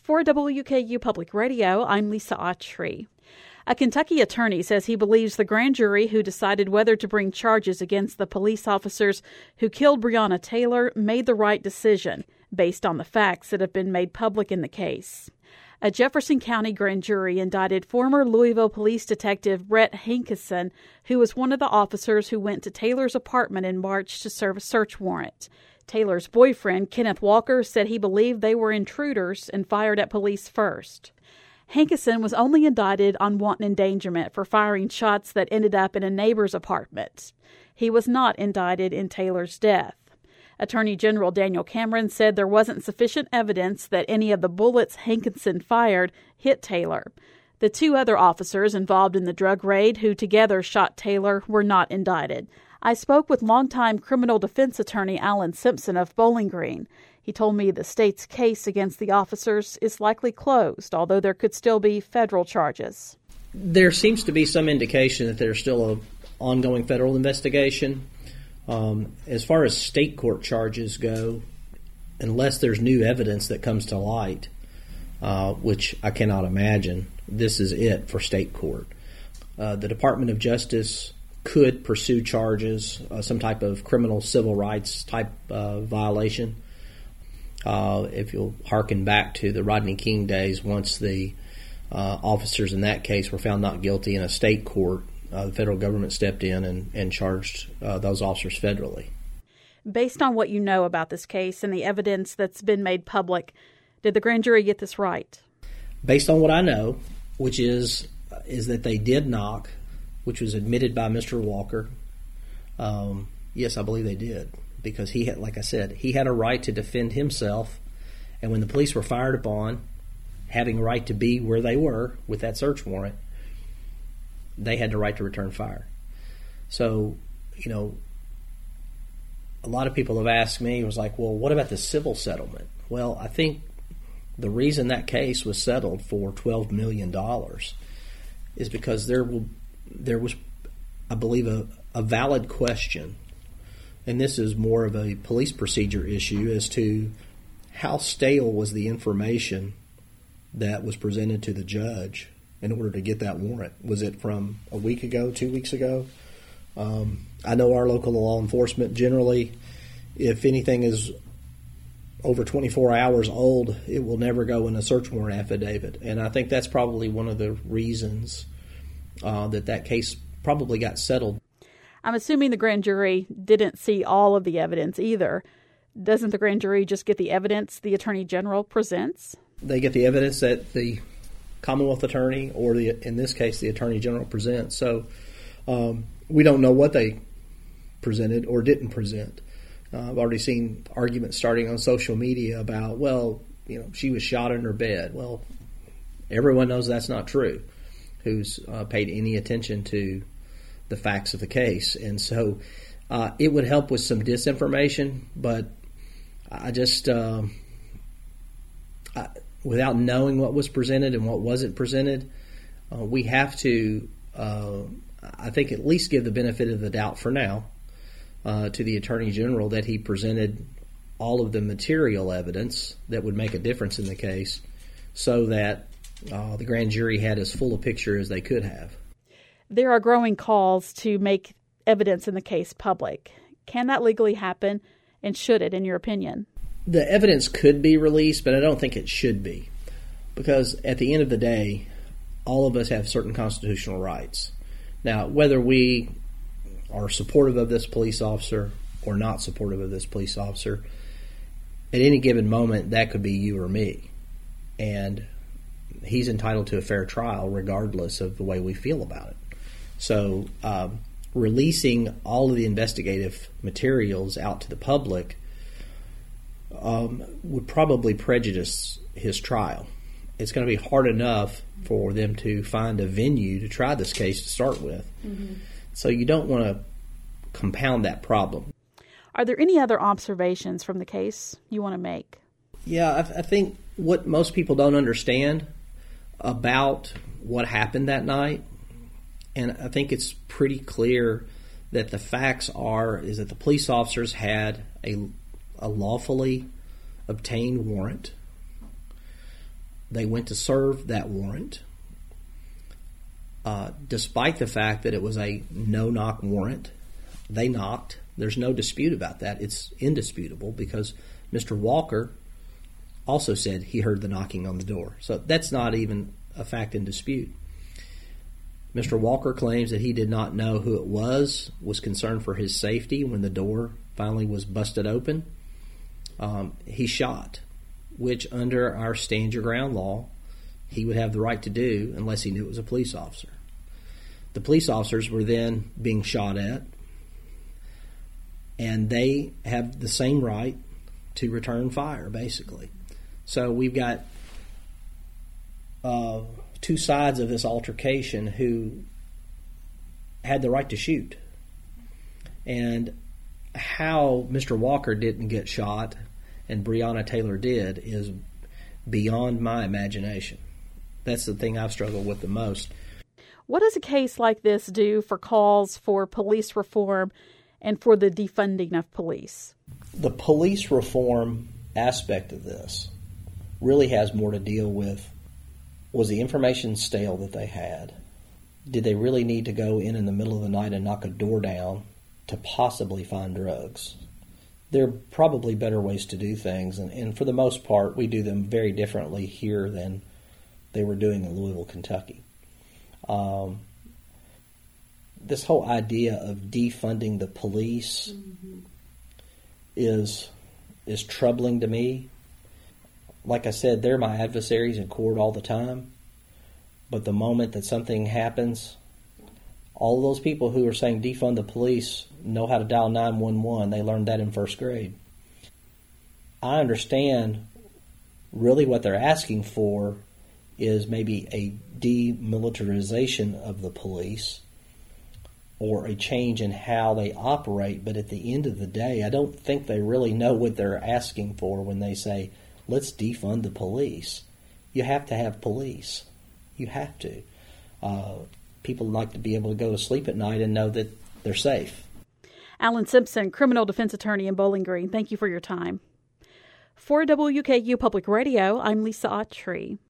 For WKU Public Radio, I'm Lisa Autry. A Kentucky attorney says he believes the grand jury who decided whether to bring charges against the police officers who killed Breonna Taylor made the right decision based on the facts that have been made public in the case. A Jefferson County grand jury indicted former Louisville police detective Brett Hankison, who was one of the officers who went to Taylor's apartment in March to serve a search warrant. Taylor's boyfriend, Kenneth Walker, said he believed they were intruders and fired at police first. Hankison was only indicted on wanton endangerment for firing shots that ended up in a neighbor's apartment. He was not indicted in Taylor's death. Attorney General Daniel Cameron said there wasn't sufficient evidence that any of the bullets Hankison fired hit Taylor. The two other officers involved in the drug raid who together shot Taylor were not indicted. I spoke with longtime criminal defense attorney Alan Simpson of Bowling Green. He told me the state's case against the officers is likely closed, although there could still be federal charges. There seems to be some indication that there's still an ongoing federal investigation. As far as state court charges go, unless there's new evidence that comes to light, which I cannot imagine, this is it for state court. The Department of Justice could pursue charges, some type of criminal civil rights type violation. If you'll hearken back to the Rodney King days, once the officers in that case were found not guilty in a state court, the federal government stepped in and charged those officers federally. Based on what you know about this case and the evidence that's been made public, did the grand jury get this right? Based on what I know, which is that they did knock, which was admitted by Mr. Walker, yes, I believe they did. Because he had, like I said, he had a right to defend himself, and when the police were fired upon, having a right to be where they were with that search warrant, they had the right to return fire. So, a lot of people have asked me, was like, well, what about the civil settlement? Well, I think the reason that case was settled for $12 million is because there was, I believe, a valid question, and this is more of a police procedure issue, as to how stale was the information that was presented to the judge in order to get that warrant. Was it from a week ago, 2 weeks ago? I know our local law enforcement generally, if anything is over 24 hours old, it will never go in a search warrant affidavit. And I think that's probably one of the reasons that case probably got settled. I'm assuming the grand jury didn't see all of the evidence either. Doesn't the grand jury just get the evidence the Attorney General presents? They get the evidence that the Commonwealth Attorney, or in this case, the Attorney General presents. So we don't know what they presented or didn't present. I've already seen arguments starting on social media about, well, she was shot in her bed. Well, everyone knows that's not true, who's paid any attention to the facts of the case. And so it would help with some disinformation, but I just, without knowing what was presented and what wasn't presented, we have to, I think, at least give the benefit of the doubt for now to the Attorney General that he presented all of the material evidence that would make a difference in the case, so that the grand jury had as full a picture as they could have. There are growing calls to make evidence in the case public. Can that legally happen, and should it, in your opinion? The evidence could be released, but I don't think it should be. Because at the end of the day, all of us have certain constitutional rights. Now, whether we are supportive of this police officer or not supportive of this police officer, at any given moment, that could be you or me. And he's entitled to a fair trial regardless of the way we feel about it. So releasing all of the investigative materials out to the public would probably prejudice his trial. It's going to be hard enough for them to find a venue to try this case to start with. Mm-hmm. So you don't want to compound that problem. Are there any other observations from the case you want to make? Yeah, I think what most people don't understand about what happened that night, and I think it's pretty clear that the facts is that the police officers had a lawfully obtained warrant They went to serve that warrant. Despite the fact that it was a no-knock warrant, they knocked. There's no dispute about that. It's indisputable because Mr. Walker also said he heard the knocking on the door. So that's not even a fact in dispute. Mr. Walker claims that he did not know who it was concerned for his safety when the door finally was busted open. He shot, which under our stand your ground law, he would have the right to do unless he knew it was a police officer. The police officers were then being shot at, and they have the same right to return fire, basically. So we've got two sides of this altercation who had the right to shoot. And how Mr. Walker didn't get shot and Breonna Taylor did is beyond my imagination. That's the thing I've struggled with the most. What does a case like this do for calls for police reform and for the defunding of police? The police reform aspect of this really has more to deal with, was the information stale that they had? Did they really need to go in the middle of the night and knock a door down to possibly find drugs? There are probably better ways to do things, and for the most part, we do them very differently here than they were doing in Louisville, Kentucky. This whole idea of defunding the police is troubling to me. Like I said, they're my adversaries in court all the time. But the moment that something happens, all of those people who are saying defund the police know how to dial 911. They learned that in first grade. I understand really what they're asking for is maybe a demilitarization of the police or a change in how they operate. But at the end of the day, I don't think they really know what they're asking for when they say, let's defund the police. You have to have police. You have to. People like to be able to go to sleep at night and know that they're safe. Alan Simpson, criminal defense attorney in Bowling Green, thank you for your time. For WKU Public Radio, I'm Lisa Autry.